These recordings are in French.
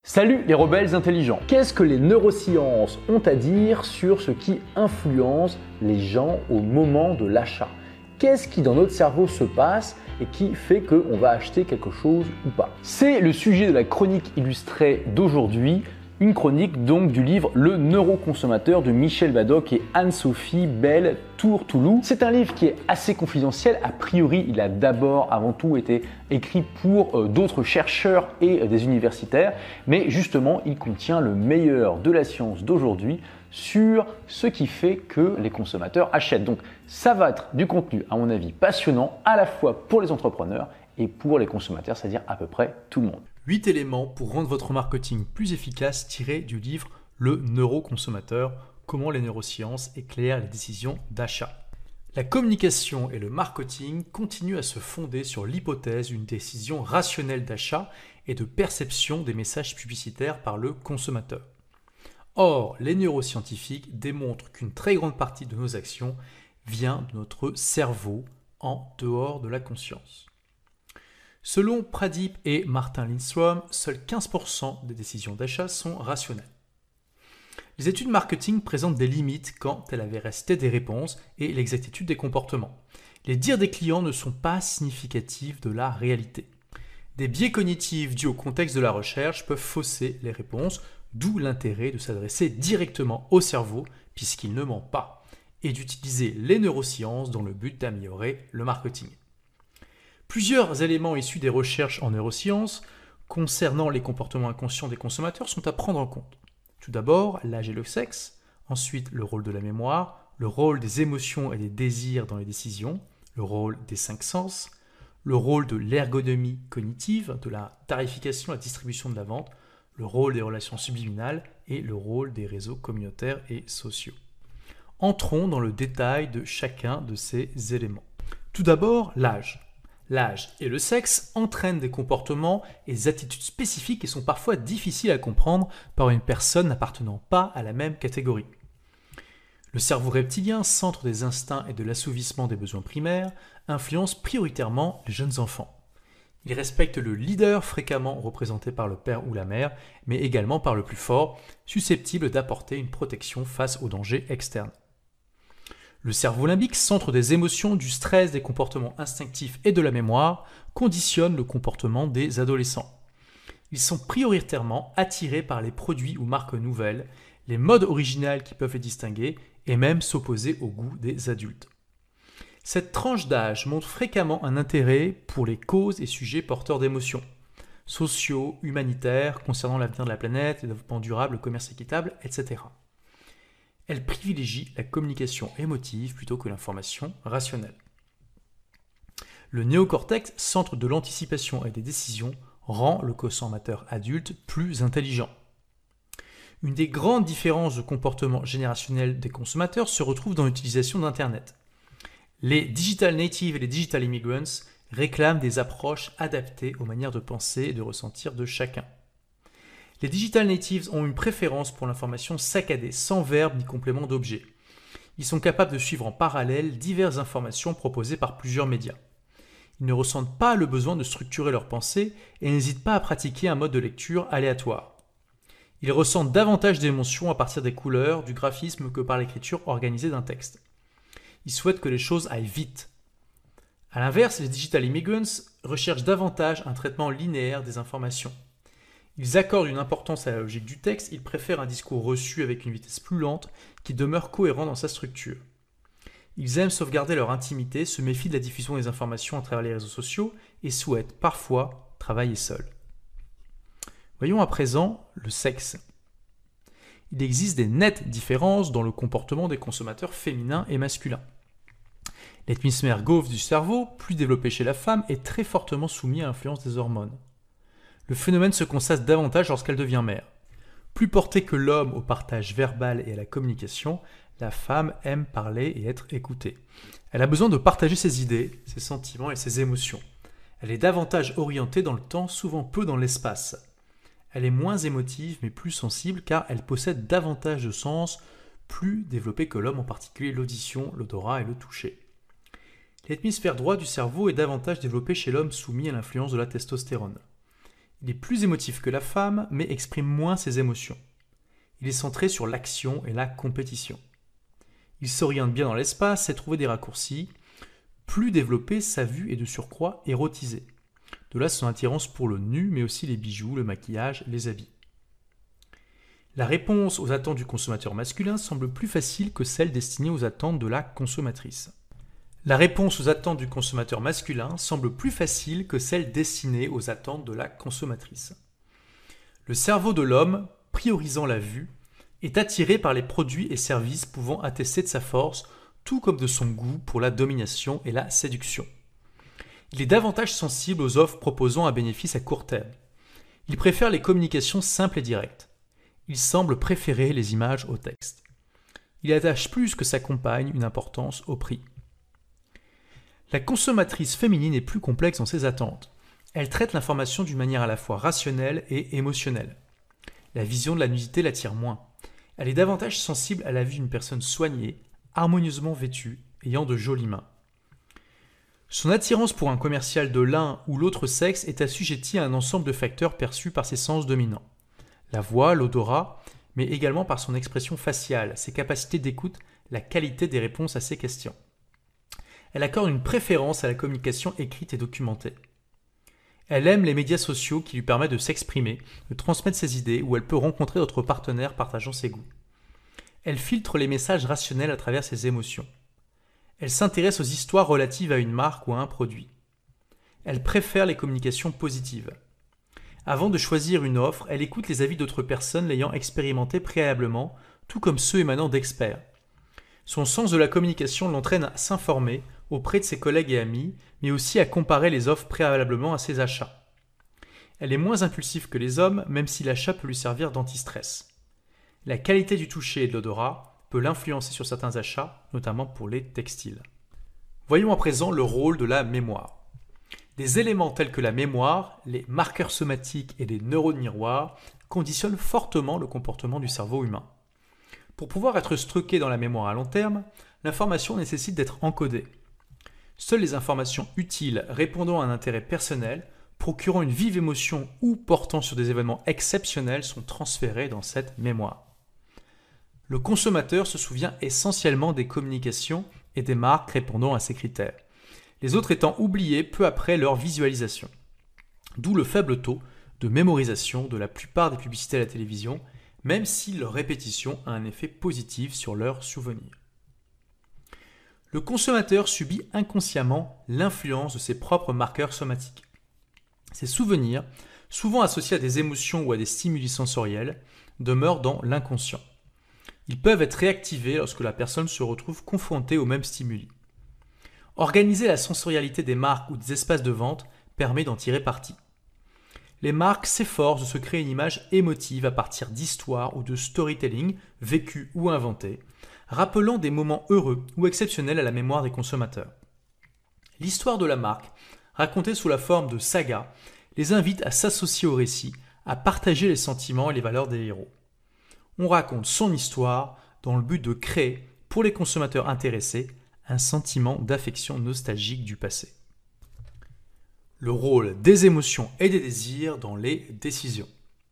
Salut les rebelles intelligents. Qu'est-ce que les neurosciences ont à dire sur ce qui influence les gens au moment de l'achat? Qu'est-ce qui dans notre cerveau se passe et qui fait qu'on va acheter quelque chose ou pas? C'est le sujet de la chronique illustrée d'aujourd'hui, une chronique donc du livre Le neuroconsommateur de Michel Vadok et Anne-Sophie Belle-Tourtoulou. C'est un livre qui est assez confidentiel. A priori, il a d'abord, avant tout, été écrit pour d'autres chercheurs et des universitaires, mais justement, il contient le meilleur de la science d'aujourd'hui sur ce qui fait que les consommateurs achètent. Donc ça va être du contenu, à mon avis, passionnant, à la fois pour les entrepreneurs et pour les consommateurs, c'est-à-dire à peu près tout le monde. 8 éléments pour rendre votre marketing plus efficace tirés du livre Le neuroconsommateur, comment les neurosciences éclairent les décisions d'achat. La communication et le marketing continuent à se fonder sur l'hypothèse d'une décision rationnelle d'achat et de perception des messages publicitaires par le consommateur. Or, les neuroscientifiques démontrent qu'une très grande partie de nos actions vient de notre cerveau en dehors de la conscience. Selon Pradeep et Martin Lindstrom, seuls 15% des décisions d'achat sont rationnelles. Les études marketing présentent des limites quant à la véracité des réponses et l'exactitude des comportements. Les dires des clients ne sont pas significatifs de la réalité. Des biais cognitifs dus au contexte de la recherche peuvent fausser les réponses, d'où l'intérêt de s'adresser directement au cerveau, puisqu'il ne ment pas, et d'utiliser les neurosciences dans le but d'améliorer le marketing. Plusieurs éléments issus des recherches en neurosciences concernant les comportements inconscients des consommateurs sont à prendre en compte. Tout d'abord, l'âge et le sexe, ensuite le rôle de la mémoire, le rôle des émotions et des désirs dans les décisions, le rôle des 5 sens, le rôle de l'ergonomie cognitive, de la tarification, la distribution de la vente, le rôle des relations subliminales et le rôle des réseaux communautaires et sociaux. Entrons dans le détail de chacun de ces éléments. Tout d'abord, l'âge. L'âge et le sexe entraînent des comportements et des attitudes spécifiques qui sont parfois difficiles à comprendre par une personne n'appartenant pas à la même catégorie. Le cerveau reptilien, centre des instincts et de l'assouvissement des besoins primaires, influence prioritairement les jeunes enfants. Il respecte le leader fréquemment représenté par le père ou la mère, mais également par le plus fort, susceptible d'apporter une protection face aux dangers externes. Le cerveau limbique, centre des émotions, du stress, des comportements instinctifs et de la mémoire, conditionne le comportement des adolescents. Ils sont prioritairement attirés par les produits ou marques nouvelles, les modes originales qui peuvent les distinguer et même s'opposer au goût des adultes. Cette tranche d'âge montre fréquemment un intérêt pour les causes et sujets porteurs d'émotions, sociaux, humanitaires, concernant l'avenir de la planète, le développement durable, le commerce équitable, etc. Elle privilégie la communication émotive plutôt que l'information rationnelle. Le néocortex, centre de l'anticipation et des décisions, rend le consommateur adulte plus intelligent. Une des grandes différences de comportement générationnel des consommateurs se retrouve dans l'utilisation d'Internet. Les digital natives et les digital immigrants réclament des approches adaptées aux manières de penser et de ressentir de chacun. Les digital natives ont une préférence pour l'information saccadée, sans verbe ni complément d'objet. Ils sont capables de suivre en parallèle diverses informations proposées par plusieurs médias. Ils ne ressentent pas le besoin de structurer leurs pensées et n'hésitent pas à pratiquer un mode de lecture aléatoire. Ils ressentent davantage d'émotions à partir des couleurs, du graphisme que par l'écriture organisée d'un texte. Ils souhaitent que les choses aillent vite. A l'inverse, les digital immigrants recherchent davantage un traitement linéaire des informations. Ils accordent une importance à la logique du texte, ils préfèrent un discours reçu avec une vitesse plus lente qui demeure cohérent dans sa structure. Ils aiment sauvegarder leur intimité, se méfient de la diffusion des informations à travers les réseaux sociaux et souhaitent parfois travailler seuls. Voyons à présent le sexe. Il existe des nettes différences dans le comportement des consommateurs féminins et masculins. L'hémisphère gauche du cerveau, plus développé chez la femme, est très fortement soumis à l'influence des hormones. Le phénomène se constate davantage lorsqu'elle devient mère. Plus portée que l'homme au partage verbal et à la communication, la femme aime parler et être écoutée. Elle a besoin de partager ses idées, ses sentiments et ses émotions. Elle est davantage orientée dans le temps, souvent peu dans l'espace. Elle est moins émotive mais plus sensible car elle possède davantage de sens, plus développés que l'homme, en particulier l'audition, l'odorat et le toucher. L'hémisphère droit du cerveau est davantage développé chez l'homme soumis à l'influence de la testostérone. Il est plus émotif que la femme, mais exprime moins ses émotions. Il est centré sur l'action et la compétition. Il s'oriente bien dans l'espace et trouver des raccourcis. Plus développé, sa vue est de surcroît érotisée. De là son attirance pour le nu, mais aussi les bijoux, le maquillage, les habits. La réponse aux attentes du consommateur masculin semble plus facile que celle destinée aux attentes de la consommatrice. La réponse aux attentes du consommateur masculin semble plus facile que celle destinée aux attentes de la consommatrice. Le cerveau de l'homme, priorisant la vue, est attiré par les produits et services pouvant attester de sa force, tout comme de son goût pour la domination et la séduction. Il est davantage sensible aux offres proposant un bénéfice à court terme. Il préfère les communications simples et directes. Il semble préférer les images au texte. Il attache plus que sa compagne une importance au prix. La consommatrice féminine est plus complexe dans ses attentes. Elle traite l'information d'une manière à la fois rationnelle et émotionnelle. La vision de la nudité l'attire moins. Elle est davantage sensible à la vue d'une personne soignée, harmonieusement vêtue, ayant de jolies mains. Son attirance pour un commercial de l'un ou l'autre sexe est assujettie à un ensemble de facteurs perçus par ses sens dominants. La voix, l'odorat, mais également par son expression faciale, ses capacités d'écoute, la qualité des réponses à ses questions. Elle accorde une préférence à la communication écrite et documentée. Elle aime les médias sociaux qui lui permettent de s'exprimer, de transmettre ses idées, où elle peut rencontrer d'autres partenaires partageant ses goûts. Elle filtre les messages rationnels à travers ses émotions. Elle s'intéresse aux histoires relatives à une marque ou à un produit. Elle préfère les communications positives. Avant de choisir une offre, elle écoute les avis d'autres personnes l'ayant expérimenté préalablement, tout comme ceux émanant d'experts. Son sens de la communication l'entraîne à s'informer auprès de ses collègues et amis, mais aussi à comparer les offres préalablement à ses achats. Elle est moins impulsive que les hommes, même si l'achat peut lui servir d'anti-stress. La qualité du toucher et de l'odorat peut l'influencer sur certains achats, notamment pour les textiles. Voyons à présent le rôle de la mémoire. Des éléments tels que la mémoire, les marqueurs somatiques et les neurones miroirs conditionnent fortement le comportement du cerveau humain. Pour pouvoir être stocké dans la mémoire à long terme, l'information nécessite d'être encodée. Seules les informations utiles répondant à un intérêt personnel, procurant une vive émotion ou portant sur des événements exceptionnels sont transférées dans cette mémoire. Le consommateur se souvient essentiellement des communications et des marques répondant à ces critères, les autres étant oubliés peu après leur visualisation. D'où le faible taux de mémorisation de la plupart des publicités à la télévision, même si leur répétition a un effet positif sur leurs souvenirs. Le consommateur subit inconsciemment l'influence de ses propres marqueurs somatiques. Ces souvenirs, souvent associés à des émotions ou à des stimuli sensoriels, demeurent dans l'inconscient. Ils peuvent être réactivés lorsque la personne se retrouve confrontée aux mêmes stimuli. Organiser la sensorialité des marques ou des espaces de vente permet d'en tirer parti. Les marques s'efforcent de se créer une image émotive à partir d'histoires ou de storytelling, vécus ou inventés, rappelant des moments heureux ou exceptionnels à la mémoire des consommateurs. L'histoire de la marque, racontée sous la forme de sagas, les invite à s'associer au récit, à partager les sentiments et les valeurs des héros. On raconte son histoire dans le but de créer, pour les consommateurs intéressés, un sentiment d'affection nostalgique du passé. Le rôle des émotions et des désirs dans les décisions.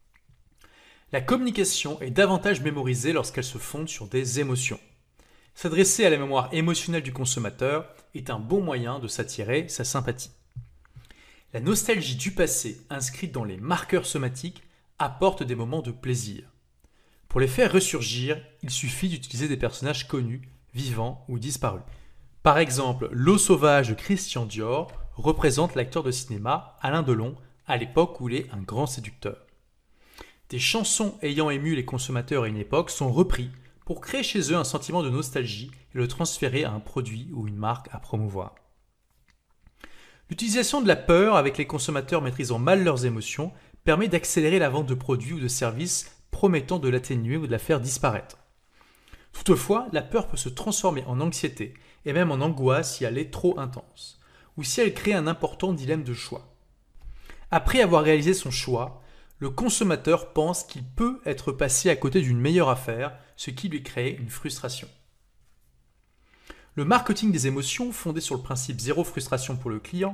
La communication est davantage mémorisée lorsqu'elle se fonde sur des émotions. S'adresser à la mémoire émotionnelle du consommateur est un bon moyen de s'attirer sa sympathie. La nostalgie du passé inscrite dans les marqueurs somatiques apporte des moments de plaisir. Pour les faire ressurgir, il suffit d'utiliser des personnages connus, vivants ou disparus. Par exemple, L'eau sauvage de Christian Dior représente l'acteur de cinéma Alain Delon à l'époque où il est un grand séducteur. Des chansons ayant ému les consommateurs à une époque sont repris pour créer chez eux un sentiment de nostalgie et le transférer à un produit ou une marque à promouvoir. L'utilisation de la peur avec les consommateurs maîtrisant mal leurs émotions permet d'accélérer la vente de produits ou de services promettant de l'atténuer ou de la faire disparaître. Toutefois, la peur peut se transformer en anxiété et même en angoisse si elle est trop intense, ou si elle crée un important dilemme de choix. Après avoir réalisé son choix, le consommateur pense qu'il peut être passé à côté d'une meilleure affaire, ce qui lui crée une frustration. Le marketing des émotions, fondé sur le principe zéro frustration pour le client,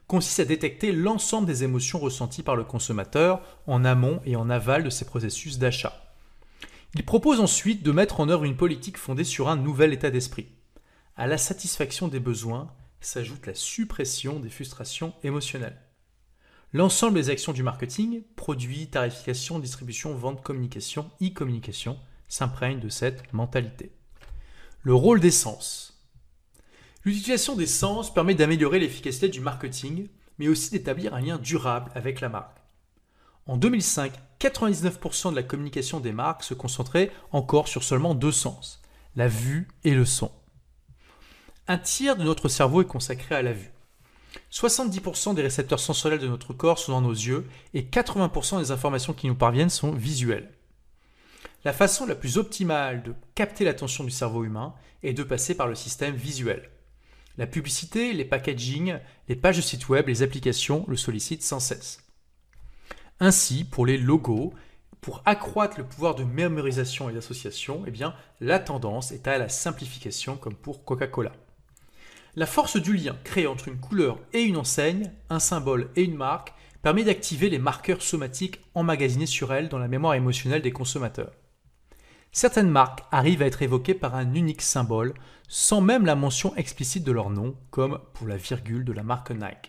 consiste à détecter l'ensemble des émotions ressenties par le consommateur en amont et en aval de ses processus d'achat. Il propose ensuite de mettre en œuvre une politique fondée sur un nouvel état d'esprit. À la satisfaction des besoins s'ajoute la suppression des frustrations émotionnelles. L'ensemble des actions du marketing, produits, tarification, distribution, vente, communication, e-communication, s'imprègne de cette mentalité. Le rôle des sens. L'utilisation des sens permet d'améliorer l'efficacité du marketing, mais aussi d'établir un lien durable avec la marque. En 2005, 99% de la communication des marques se concentrait encore sur seulement 2 sens, la vue et le son. Un tiers de notre cerveau est consacré à la vue. 70% des récepteurs sensoriels de notre corps sont dans nos yeux et 80% des informations qui nous parviennent sont visuelles. La façon la plus optimale de capter l'attention du cerveau humain est de passer par le système visuel. La publicité, les packaging, les pages de site web, les applications le sollicitent sans cesse. Ainsi, pour les logos, pour accroître le pouvoir de mémorisation et d'association, la tendance est à la simplification comme pour Coca-Cola. La force du lien créé entre une couleur et une enseigne, un symbole et une marque, permet d'activer les marqueurs somatiques emmagasinés sur elles dans la mémoire émotionnelle des consommateurs. Certaines marques arrivent à être évoquées par un unique symbole, sans même la mention explicite de leur nom, comme pour la virgule de la marque Nike.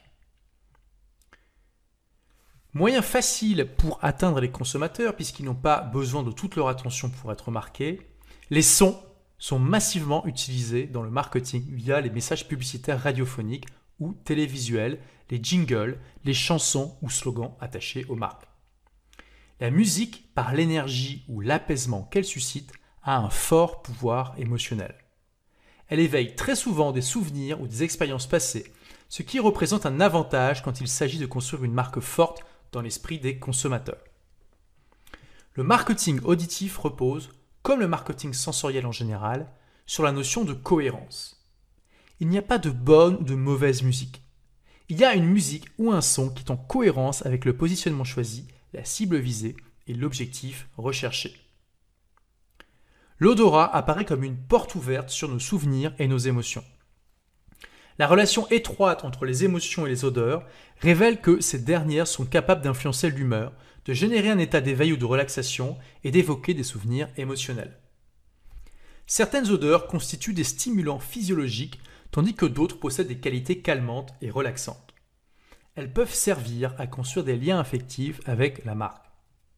Moyen facile pour atteindre les consommateurs puisqu'ils n'ont pas besoin de toute leur attention pour être marqués, les sons sont massivement utilisés dans le marketing via les messages publicitaires radiophoniques ou télévisuels, les jingles, les chansons ou slogans attachés aux marques. La musique, par l'énergie ou l'apaisement qu'elle suscite, a un fort pouvoir émotionnel. Elle éveille très souvent des souvenirs ou des expériences passées, ce qui représente un avantage quand il s'agit de construire une marque forte dans l'esprit des consommateurs. Le marketing auditif repose, comme le marketing sensoriel en général, sur la notion de cohérence. Il n'y a pas de bonne ou de mauvaise musique. Il y a une musique ou un son qui est en cohérence avec le positionnement choisi, la cible visée et l'objectif recherché. L'odorat apparaît comme une porte ouverte sur nos souvenirs et nos émotions. La relation étroite entre les émotions et les odeurs révèle que ces dernières sont capables d'influencer l'humeur, de générer un état d'éveil ou de relaxation et d'évoquer des souvenirs émotionnels. Certaines odeurs constituent des stimulants physiologiques tandis que d'autres possèdent des qualités calmantes et relaxantes. Elles peuvent servir à construire des liens affectifs avec la marque.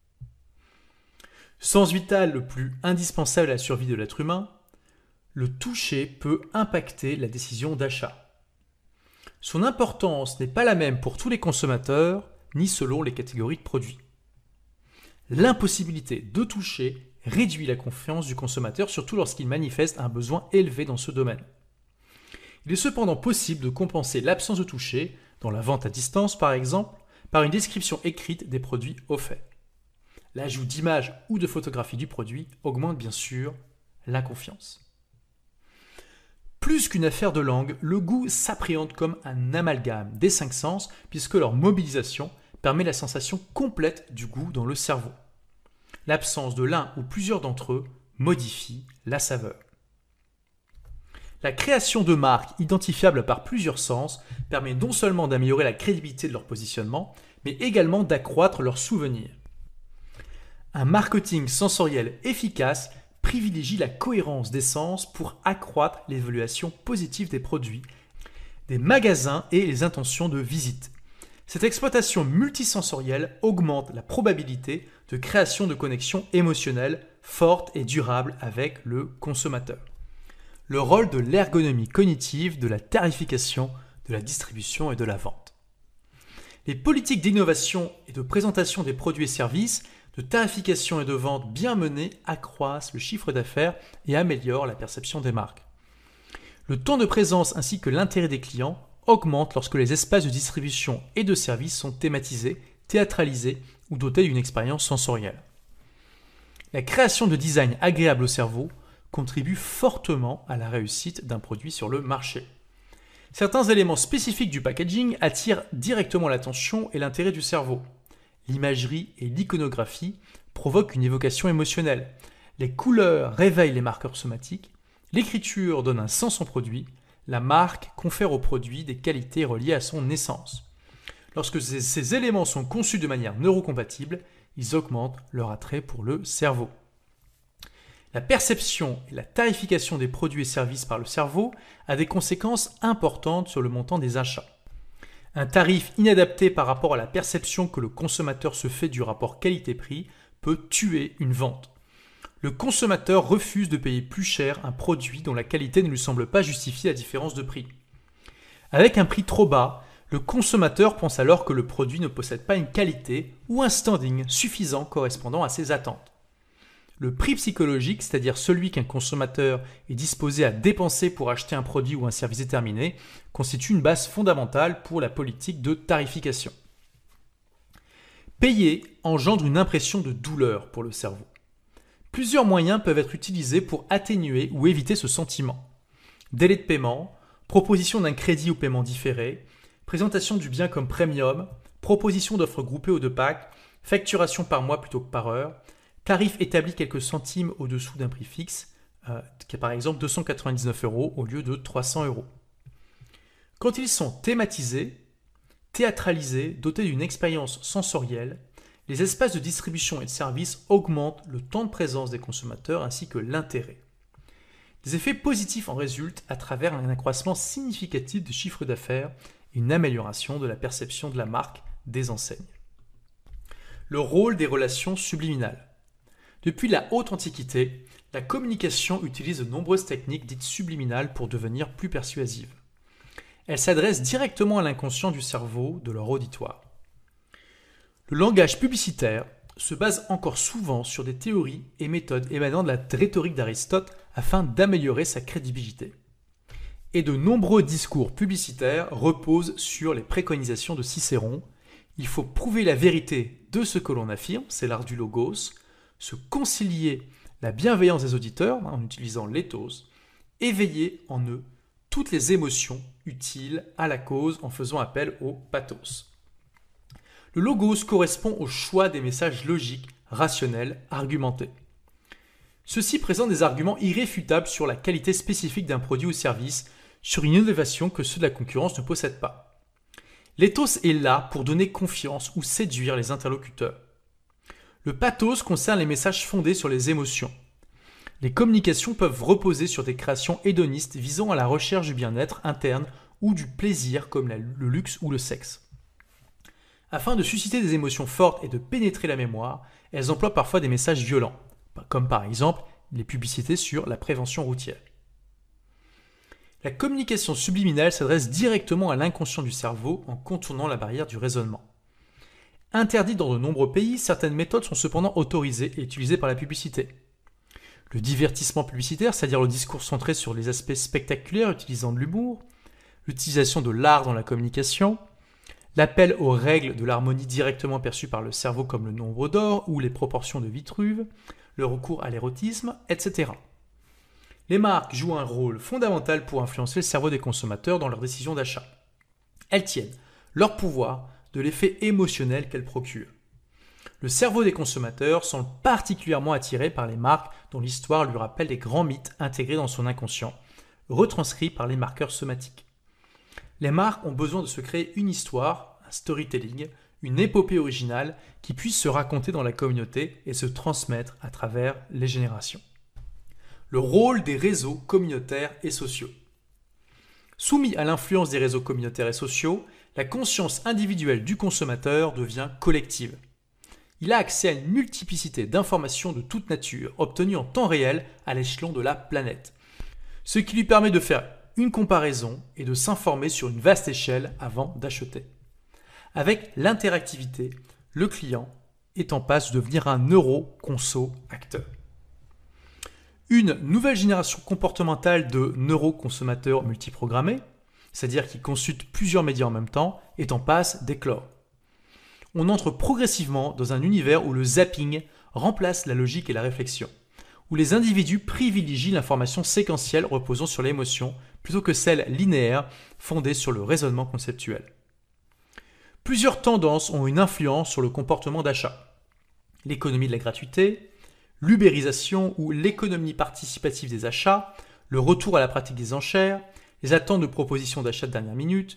Sens vital le plus indispensable à la survie de l'être humain, le toucher peut impacter la décision d'achat. Son importance n'est pas la même pour tous les consommateurs, ni selon les catégories de produits. L'impossibilité de toucher réduit la confiance du consommateur, surtout lorsqu'il manifeste un besoin élevé dans ce domaine. Il est cependant possible de compenser l'absence de toucher, dans la vente à distance par exemple, par une description écrite des produits offerts. L'ajout d'images ou de photographies du produit augmente bien sûr la confiance. Plus qu'une affaire de langue, le goût s'appréhende comme un amalgame des 5 sens puisque leur mobilisation permet la sensation complète du goût dans le cerveau. L'absence de l'un ou plusieurs d'entre eux modifie la saveur. La création de marques identifiables par plusieurs sens permet non seulement d'améliorer la crédibilité de leur positionnement, mais également d'accroître leurs souvenirs. Un marketing sensoriel efficace privilégie la cohérence des sens pour accroître l'évaluation positive des produits, des magasins et les intentions de visite. Cette exploitation multisensorielle augmente la probabilité de création de connexions émotionnelles fortes et durables avec le consommateur. Le rôle de l'ergonomie cognitive, de la tarification, de la distribution et de la vente. Les politiques d'innovation et de présentation des produits et services, de tarification et de vente bien menées accroissent le chiffre d'affaires et améliorent la perception des marques. Le temps de présence ainsi que l'intérêt des clients augmentent lorsque les espaces de distribution et de services sont thématisés, théâtralisés ou dotés d'une expérience sensorielle. La création de design agréable au cerveau contribue fortement à la réussite d'un produit sur le marché. Certains éléments spécifiques du packaging attirent directement l'attention et l'intérêt du cerveau. L'imagerie et l'iconographie provoquent une évocation émotionnelle. Les couleurs réveillent les marqueurs somatiques. L'écriture donne un sens au produit. La marque confère au produit des qualités reliées à son essence. Lorsque ces éléments sont conçus de manière neurocompatible, ils augmentent leur attrait pour le cerveau. La perception et la tarification des produits et services par le cerveau a des conséquences importantes sur le montant des achats. Un tarif inadapté par rapport à la perception que le consommateur se fait du rapport qualité-prix peut tuer une vente. Le consommateur refuse de payer plus cher un produit dont la qualité ne lui semble pas justifier la différence de prix. Avec un prix trop bas, le consommateur pense alors que le produit ne possède pas une qualité ou un standing suffisant correspondant à ses attentes. Le prix psychologique, c'est-à-dire celui qu'un consommateur est disposé à dépenser pour acheter un produit ou un service déterminé, constitue une base fondamentale pour la politique de tarification. Payer engendre une impression de douleur pour le cerveau. Plusieurs moyens peuvent être utilisés pour atténuer ou éviter ce sentiment. Délai de paiement, proposition d'un crédit ou paiement différé, présentation du bien comme premium, proposition d'offres groupées ou de packs, facturation par mois plutôt que par heure, tarif établi quelques centimes au-dessous d'un prix fixe, qui est par exemple 299 € au lieu de 300 €. Quand ils sont thématisés, théâtralisés, dotés d'une expérience sensorielle, les espaces de distribution et de service augmentent le temps de présence des consommateurs ainsi que l'intérêt. Des effets positifs en résultent à travers un accroissement significatif du chiffre d'affaires et une amélioration de la perception de la marque des enseignes. Le rôle des relations subliminales. Depuis la haute antiquité, la communication utilise de nombreuses techniques dites subliminales pour devenir plus persuasive. Elles s'adressent directement à l'inconscient du cerveau de leur auditoire. Le langage publicitaire se base encore souvent sur des théories et méthodes émanant de la rhétorique d'Aristote afin d'améliorer sa crédibilité. Et de nombreux discours publicitaires reposent sur les préconisations de Cicéron. Il faut prouver la vérité de ce que l'on affirme, c'est l'art du logos, se concilier la bienveillance des auditeurs en utilisant l'éthos, éveiller en eux toutes les émotions utiles à la cause en faisant appel au pathos. Le logos correspond au choix des messages logiques, rationnels, argumentés. Ceux-ci présentent des arguments irréfutables sur la qualité spécifique d'un produit ou service, sur une innovation que ceux de la concurrence ne possèdent pas. L'éthos est là pour donner confiance ou séduire les interlocuteurs. Le pathos concerne les messages fondés sur les émotions. Les communications peuvent reposer sur des créations hédonistes visant à la recherche du bien-être interne ou du plaisir comme le luxe ou le sexe. Afin de susciter des émotions fortes et de pénétrer la mémoire, elles emploient parfois des messages violents, comme par exemple les publicités sur la prévention routière. La communication subliminale s'adresse directement à l'inconscient du cerveau en contournant la barrière du raisonnement. Interdites dans de nombreux pays, certaines méthodes sont cependant autorisées et utilisées par la publicité. Le divertissement publicitaire, c'est-à-dire le discours centré sur les aspects spectaculaires utilisant de l'humour, l'utilisation de l'art dans la communication, l'appel aux règles de l'harmonie directement perçues par le cerveau comme le nombre d'or ou les proportions de Vitruve, le recours à l'érotisme, etc. Les marques jouent un rôle fondamental pour influencer le cerveau des consommateurs dans leurs décisions d'achat. Elles tiennent leur pouvoir de l'effet émotionnel qu'elles procurent. Le cerveau des consommateurs semble particulièrement attiré par les marques dont l'histoire lui rappelle les grands mythes intégrés dans son inconscient, retranscrits par les marqueurs somatiques. Les marques ont besoin de se créer une histoire, un storytelling, une épopée originale qui puisse se raconter dans la communauté et se transmettre à travers les générations. Le rôle des réseaux communautaires et sociaux. Soumis à l'influence des réseaux communautaires et sociaux, la conscience individuelle du consommateur devient collective. Il a accès à une multiplicité d'informations de toute nature, obtenues en temps réel à l'échelon de la planète, ce qui lui permet de faire une comparaison et de s'informer sur une vaste échelle avant d'acheter. Avec l'interactivité, le client est en passe de devenir un neuro-conso-acteur. Une nouvelle génération comportementale de neuroconsommateurs multiprogrammés, c'est-à-dire qui consultent plusieurs médias en même temps, est en passe d'éclore. On entre progressivement dans un univers où le zapping remplace la logique et la réflexion, où les individus privilégient l'information séquentielle reposant sur l'émotion plutôt que celle linéaire fondée sur le raisonnement conceptuel. Plusieurs tendances ont une influence sur le comportement d'achat. L'économie de la gratuité, l'ubérisation ou l'économie participative des achats, le retour à la pratique des enchères, les attentes de propositions d'achat de dernière minute,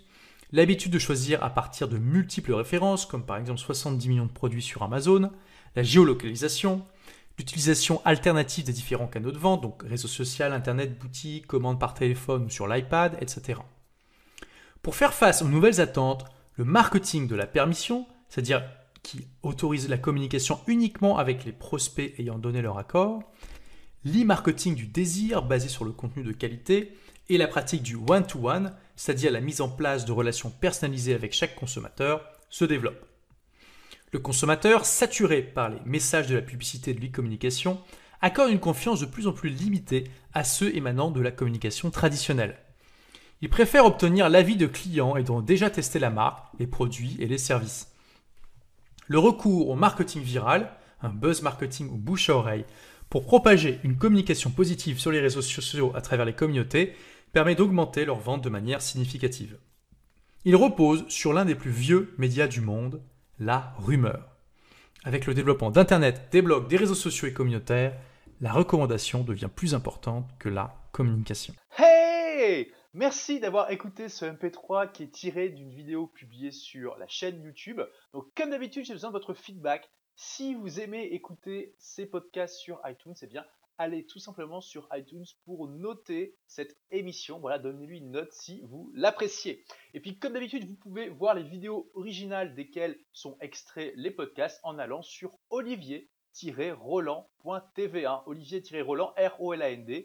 l'habitude de choisir à partir de multiples références, comme par exemple 70 millions de produits sur Amazon, la géolocalisation, l'utilisation alternative des différents canaux de vente, donc réseaux sociaux, internet, boutique, commande par téléphone ou sur l'iPad, etc. Pour faire face aux nouvelles attentes, le marketing de la permission, c'est-à-dire qui autorise la communication uniquement avec les prospects ayant donné leur accord, l'e-marketing du désir basé sur le contenu de qualité et la pratique du one-to-one, c'est-à-dire la mise en place de relations personnalisées avec chaque consommateur, se développent. Le consommateur, saturé par les messages de la publicité et de l'e-communication, accorde une confiance de plus en plus limitée à ceux émanant de la communication traditionnelle. Il préfère obtenir l'avis de clients ayant déjà testé la marque, les produits et les services. Le recours au marketing viral, un buzz marketing ou bouche à oreille, pour propager une communication positive sur les réseaux sociaux à travers les communautés, permet d'augmenter leurs ventes de manière significative. Il repose sur l'un des plus vieux médias du monde, la rumeur. Avec le développement d'Internet, des blogs, des réseaux sociaux et communautaires, la recommandation devient plus importante que la communication. Hey! Merci d'avoir écouté ce MP3 qui est tiré d'une vidéo publiée sur la chaîne YouTube. Donc comme d'habitude, j'ai besoin de votre feedback. Si vous aimez écouter ces podcasts sur iTunes, eh bien allez tout simplement sur iTunes pour noter cette émission. Voilà, donnez-lui une note si vous l'appréciez. Et puis comme d'habitude, vous pouvez voir les vidéos originales desquelles sont extraits les podcasts en allant sur olivier-roland.tv. Olivier-roland,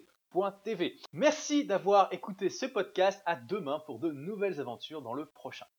R-O-L-A-N-D.tv. Merci d'avoir écouté ce podcast. À demain pour de nouvelles aventures dans le prochain.